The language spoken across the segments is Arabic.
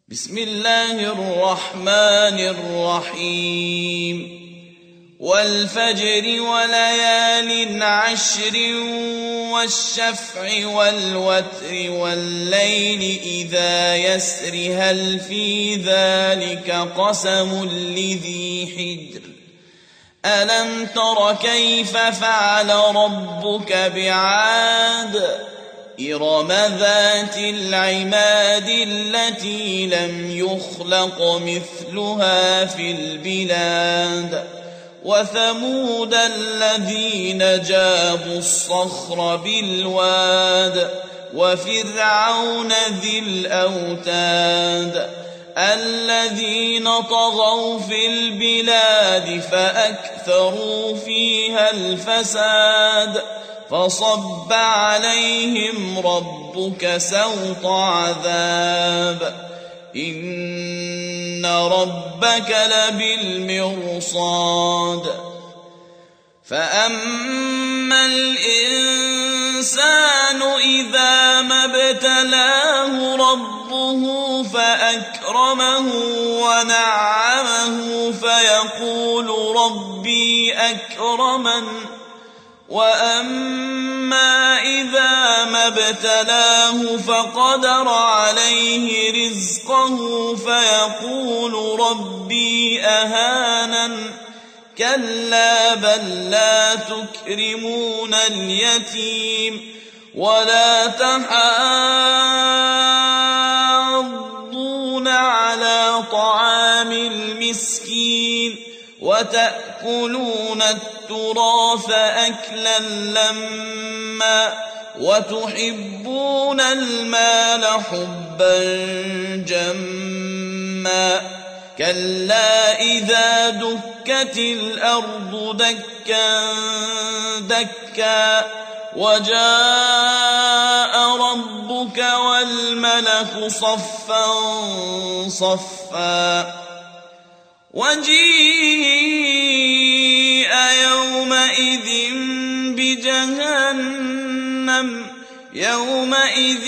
بسم الله الرحمن الرحيم والفجر وليال عشر والشفع والوتر والليل إذا يسر هل في ذلك قسم لذي حجر ألم تر كيف فعل ربك بعاد إرم ذات العماد التي لم يخلق مثلها في البلاد وثمود الذين جابوا الصخر بالواد وفرعون ذي الأوتاد الذين طغوا في البلاد فأكثروا فيها الفساد فصب عليهم ربك سوط عذاب إن ربك لبالمرصاد فأما الإنسان إذا ما ابتلاه ربه فأكرمه ونعمه فيقول ربي أكرمن وأما إذا ما ابتلاه فقدر عليه رزقه فيقول ربي أهانن كلا بل لا تكرمون اليتيم ولا تحاضون على طعام المسكين وتأكلون التراث أكلا لما وتحبون المال حبا جما كلا إذا دكت الأرض دكا دكا وجاء ربك والملك صفا صفا وجيء يومئذ بجهنم يومئذ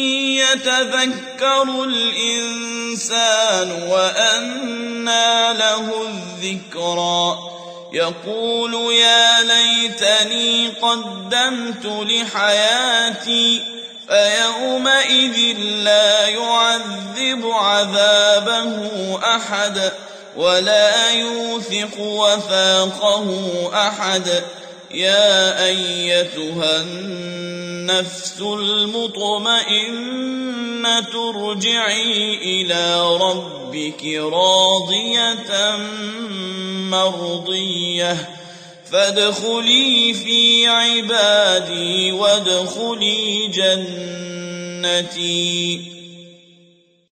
يتذكر الإنسان وأنى له الذكرى يقول يا ليتني قدمت لحياتي فيومئذ لا يعذب عذابه أحد ولا يوثق وثاقه أحد يا أيتها النفس المطمئنة ارجعي إلى ربك راضية مرضية فادخلي في عبادي وادخلي جنتي